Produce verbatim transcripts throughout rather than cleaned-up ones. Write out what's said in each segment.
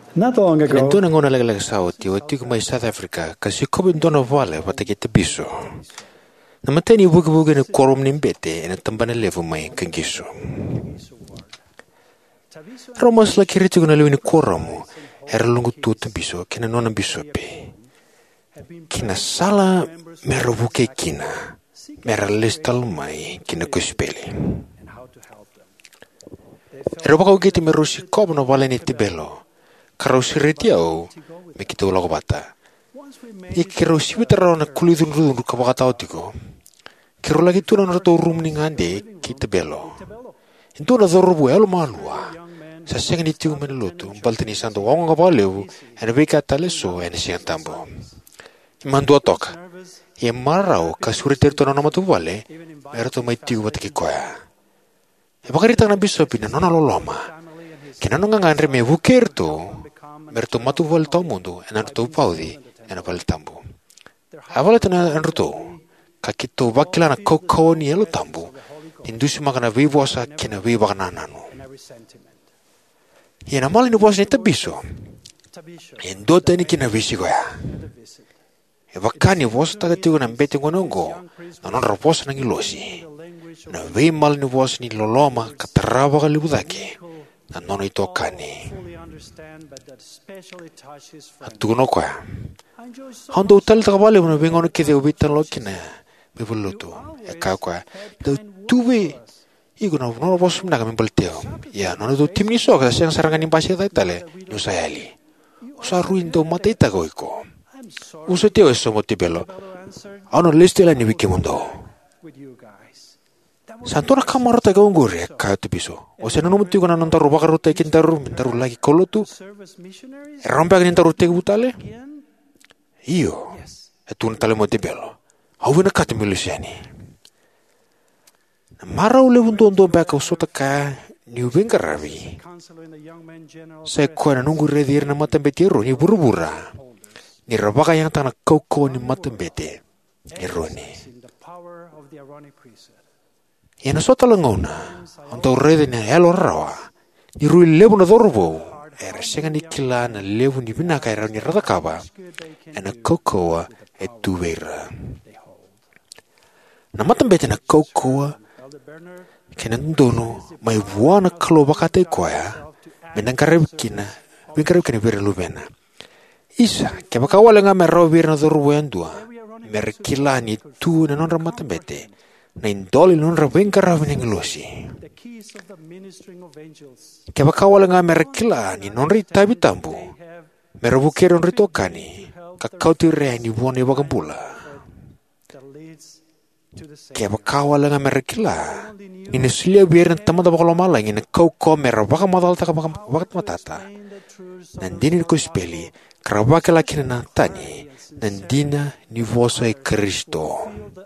Not long ago, Nendona ngona lag sao ti wati kuma South Africa kasi ko ndona vale wata ke biso. Na mateni bugu bugu ne korom nimbete na tambana levo mai kangiso. Romos la kiriti kuna lewi ni koromo era lungu tu biso kina nona biso pe. Kina sala mera buke kina mera listal mai kina kuspeli. Roba kau geti merusi kob no vale ni tibelo. Karau siretiau me kita ulang bata. Ikiro sibitara na kulidun rudun kabakata otiko. Kiro lagi tu na roto rum ni ngande kita belo. Itu na zorubu elo malua. Saseng ni tiu menelutu baltini santo wong ngapaleu ene beka taleso ene siang tambo. Mandu otok. Ye marau kasuriter to na matu vale. Merto mai tiu batiki koya. E bakari tang na biso pina nona loloma. Kina nonga ngandre me vukerto. Merto matu val tau mundo ena to paudi ena val tambo. Avala tena enruto. Kakito bakila na koko ni elo tambo. Indusi makana vivosa kina viva kana nanu. Yena mali ni bos ni tabiso. Endo teni kina visi goya. E bakani bos taga tigo na mbete ngonongo. Nanon rapos na ngilosi. Na vei mali ni bos ni loloma kataraba kalibudaki. Na nono ito kani. Atuno koya. Hondo utal takabali muna bengono kide ubitan lo kina. Bebulutu. Eka koya. Da tuwe. Iku na nono bos mna kami balteo. Ya nono tu tim niso kada siang sarangan impasi ta itale. Nusa yali. Usa ruin to mata ita ko iko. Usa teo eso motibelo. Ano listi la ni wiki mundo. Santora kamar ta gaunggur ya kaya tu biso. O se nono mutiu kana nontaru baka rute kintaru mintaru lagi kolo tu. Rompe akan nintaru te butale. Iyo. Etu natale motibelo. Hau na kati milusiani. Mara ule unto unto baka usota ka ni ubenga ravi. Sai ko na nungu redir na matembetiru ni burubura. Ni rabaka yang tana koko ni matembete. Ironi. Yana sota langona, ontau rede na elo rawa, ni rui lebu na dorbo, era senga ni kila na lebu ni binaka era ni ratakaba, ena kokoa e tuweira. Na matambete na kokoa, kena ndono, mai buana kalo bakate koya, menang kareb kina, ben kareb kina bira lubena. Isa, ke bakawala nga merau bira na dorbo yandua, mer kila ni tu na non ramatambete, na indoli non ravenga ravine ngelosi. Keba kawala nga merekila ni non rita bitambu. Merabukero non ritokani. Kakau tire ni buone bagambula. Keba kawala nga merekila ni nesulia biar na tamada bakalo malang ina kau ko merabaka madal taka bakat matata. Nandini ko speli karabaka laki na tani. Nandina ni vosa e Kristo.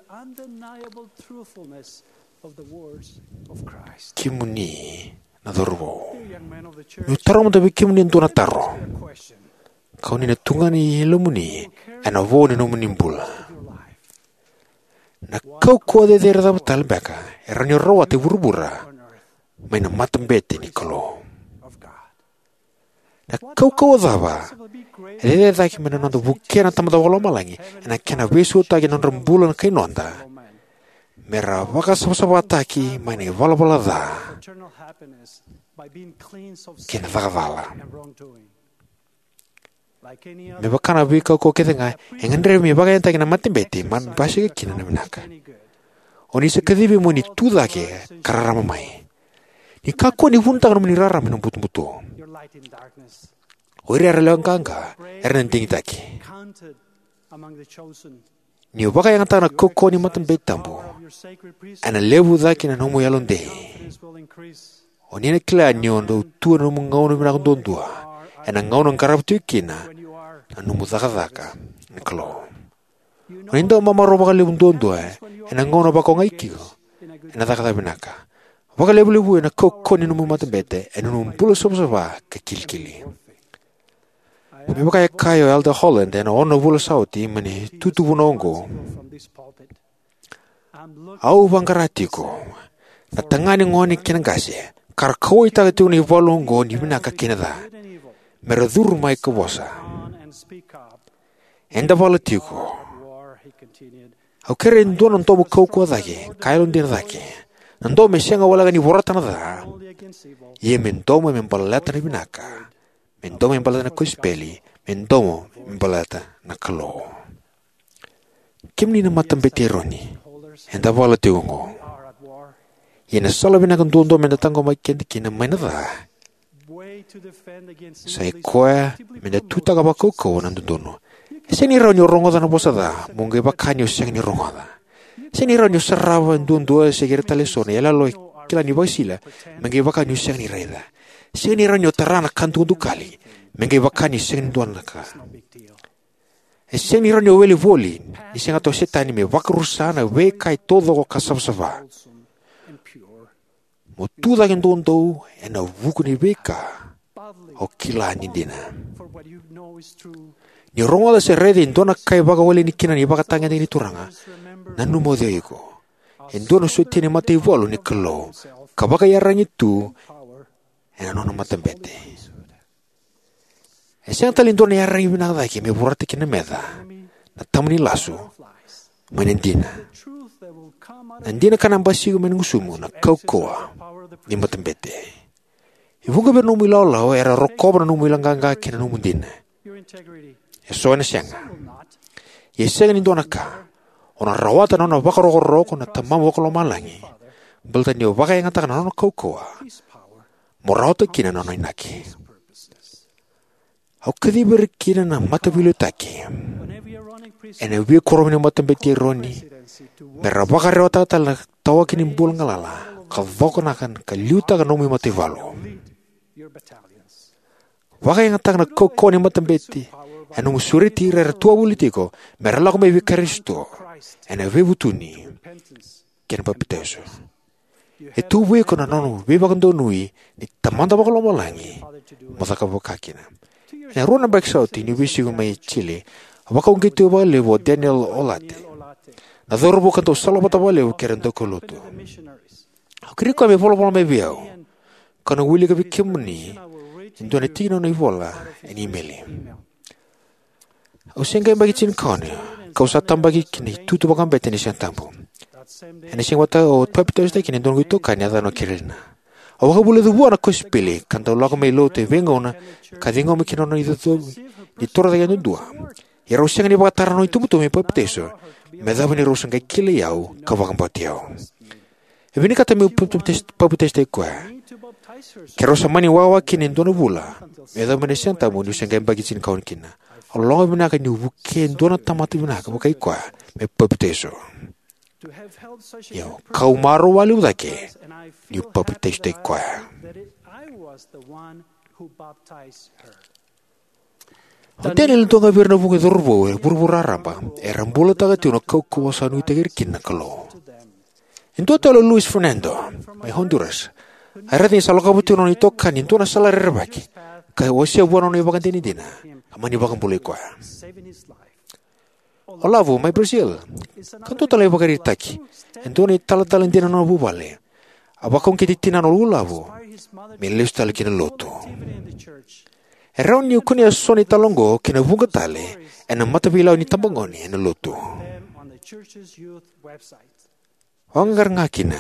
Kimuni na dorbo. Nutaro mo tabi kimuni ndo na taro. Kau ni natungani ilumuni ana voni no munimbula. Na kau ko de der da talbeka eranyo roa te burbura. Mai na matambete ni kalo. Na kau kau dava. Ele da ki mena no bukena tamada wala malangi. Na kena besu ta ki non rembulan kai nonda. Mera baka sama-sama taki maine vala-vala da. Kena taka-vala. Me baka na bika ko kete nga, engandre me baka yanta kina matimbete, man basi ka kina na minaka. Oni se kadibi mo ni tuda ke kararama mai. Ni kako ni hunta ka ni rara minang butu-butu. Oiri araleang kangka, ernenting taki. Ni baka yang tana koko ni matambete tambo. Ana lebu daki na nomo yalonde. Oni na kila nyondo tu na nomo ngauno mina kondondua. Ana ngauno ngarap tu kina. Na nomo daka daka. Niklo. Oni ndo mama ro baka lebu ndondua. Ana ngauno baka ngaikiko. Ana daka da binaka. Baka lebu lebu na koko ni nomo matambete. Ana nomo pulo sopa-sopa ke kilkili. Me baka kayo Elder Holland en ono vula sauti mani tutu bunongo. Au bangkaratiko. Na tangani ngoni kinangase. Kar kau ita tu ni volongo ni binaka kinada. Meradhur mai kawosa. Enda wala tiko. Au kere ndua nanto mo kau kua dhake, kailon dina dhake. Nanto me sianga wala gani waratana dha. Ie mentomo membalata na binaka. Mentomo membalata na kuspeli. Mentomo membalata na kalo. Kimni na matambeti roni. Enda wala tiko ngo. Ie na sala binaka nduondo mendatango mai kendi kina maina dha. Sai koe menda tuta ka bakau kau nandudono. Seni ranyo rongo dana posada, mungai bakanyo seni rongo da. Seni ranyo sarawa ndundo segera talesone, yala loi kila ni basila, mungai bakanyo seni raida. Seni ranyo tarana kantu kali, mungai bakanyo seni duan naka. Seni ranyo weli voli, isenga to setani me wakrusana we kai todo ko kasabsava. Mo tuda ndundo ena vukuni beka. O kila ni dina. Ni rongo da se rede indona kai baga wale ni kina ni baga tanga ni turanga. Nanu mo de ego. Indona suti ni mate volo ni kalo. Kabaga yarangi tu. Ena nona matambete. Esang tali indona yarangi binaga ki me burate kina meda. Na tamani lasu. Manendina. Nandina kanambasigo menungusumu na kaukoa. Ni matambete. Ivuga ber numu ilau era rokoba numu ilanganga kena numu dina. Eso ena sianga. Yesenga ni dona ka. Ona rawata na ona waka roko na tamamu waka lo malangi. Belta ni waka yang ngatakan na ona kaukoa. Morawata kina na ona inaki. Au kadiber kina na mata bilutaki. Ena wia koromina mata beti roni. Mera waka rawata tala tawa kini mbul ngalala. Kavoko nakan kaliuta ka numu mati valo. Waka yang ngatakan na kaukoa ni mata beti. Ena musuriti rera tua politiko, merala ko may vikaristo, ena vevutuni, kena papiteso. Itu wei ko na nono, vivakando nui, ni tamanda baka lomalangi, mataka wakakina. Ena runa baik sauti, ni wisi ko may Chile, waka ungitu wa lewo Daniel Olate. Na dhoro bukan to salo bata wa lewo keren toko loto. Kiri ko may polo polo may biao, kana wili ka vikimuni, ndo na tino na ivola, en imeli. O senga bagi chin kone, kau satam bagi kini tutu bakam bete ni siang tampu. Ene sing wata o papitos de kini dongo itu kanya dano kirina. O waka bule dubu anak kuspili, kanta ulako may lote vengona, kadingo mi kinono itu tu, di tora de gano dua. Ya roseng ni baka tarano itu buto mi papiteso, medaba ni roseng kai kile yau, kawakam patiao. Evini kata mi papites de kua. Kerosa mani wawa kini dono bula, medaba ni siang tamu ni senga bagi chin kaun kina. Allah binaka ni wuken dona tamati binaka bukai kwa me papiteso. Yo kau maro wali udake ni papiteso de kwa. Hotel il tonga virna bunga dorbo burbura ramba era mbola taga tino kau kuwasa nui tegir kinna kalo. Into tolo Luis Fernando mai Honduras. Arati saloka butino ni tokan into na salare rebaki. Kai wasia buano ni bagan tini dina. Amani bakang boleh kuah. Olavu, mai Brazil. Kanto talai bakari taki. Entoni tala-tala tina no bubale. Abakong kiti tina no ulavu. Milis tali kina loto. Erau ni ukuni asoni talongo kina bunga tale. Ena mata bilau ni tambangoni ena loto. Ongar ngakina.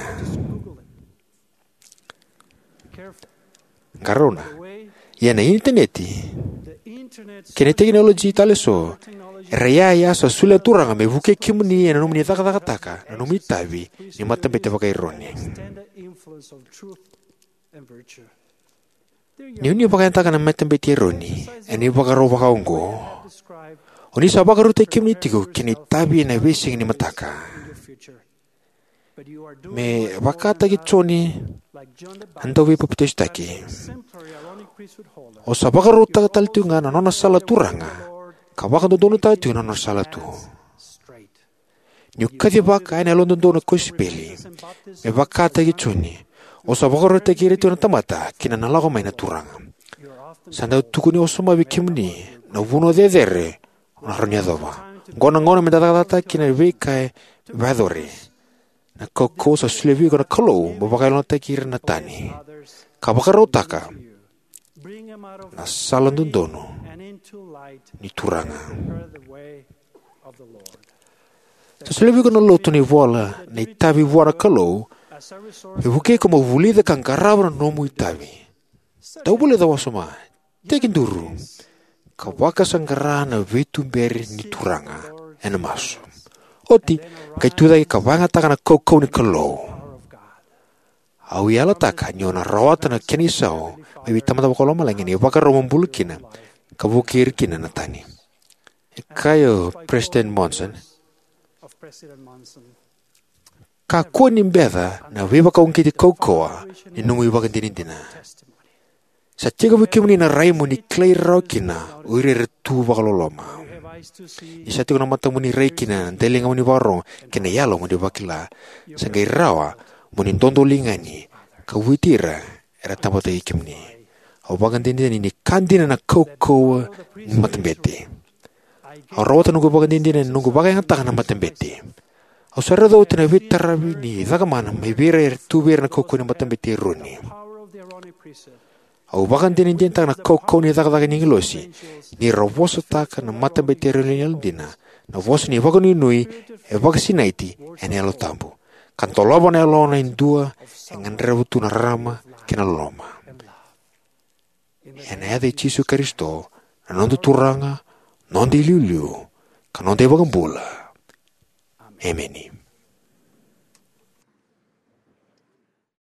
Karona. Yana interneti. Kene teknologi tale so. Raya ya so sule turanga me vuke kimuni na numni taka taka taka na numni tavi ni matambete baka ironi. Ni uni baka taka na matambete ironi. Eni baka ro baka ongo. Oni sa baka rute kimuni tigo kini tavi na wishing ni mataka. Me baka taki choni andawi papitesh taki. O sa baka rota tal tunga na nona sala turanga. Kabaka do dono tayo na nona sala tu. Nyukati baka ay na londo dono kuspeli. Me baka taki choni. O sa baka rota kiri tu na tamata kina nalako may na turanga. Sanda tukuni o suma bikimni na vuno de dere na ronyadova. Gona ngona me datatata kina vika vadore. Na koko sa sulevi ko na kalo mabaka lona taki kiri na tani. Kabaka rota ka. na salan dondono ni turanga. Taslevi kono loto ni vola ni tavi voara kalau e vuke como vulida kan karabra nomu itavi. Tau boleh tahu sama tekin duru kawaka sanggara na vetu beri ni turanga ena masu. Oti kai tuda i kawanga takana koko ni kalau. Au yala taka nyona rawata na kenisao mebi tamata bakoloma langi ni waka roman bulukina kavukir kina natani. Kayo President Monson Kako ni mbeda na wiwa ka ungkiti kokoa ni nungu iwa kantinindina. Sa tiga wikimu ni na raimu ni klei rau kina uire retu wakaloloma. Isa tiga na mata muni rei kina ndelinga muni warong kena yalo muni wakila. Sanggai rawa muni ntondo lingani ka witira era tamata ikimu ni. Au wakantindina ni kandina na kokoa ni matambete. Au rawata nungu wakantindina nungu wakayangatakan na matambete. Au sarado tina vitarabi ni dakamana mai bere tu bere na koko ni matambete runi. Au bakan tinin dinta na koko ni dakadaga ni ngilosi ni rawoso taka na matambete runi dina na woso ni wako ni nui e waka sinaiti ene alo tambu. Kantoloba na alo na indua e nganrewu tu na rama kena loma. Ene ade Jesu Kristo na nondo turanga, nondo iliuliu, ka nondo e wakambula. Amen.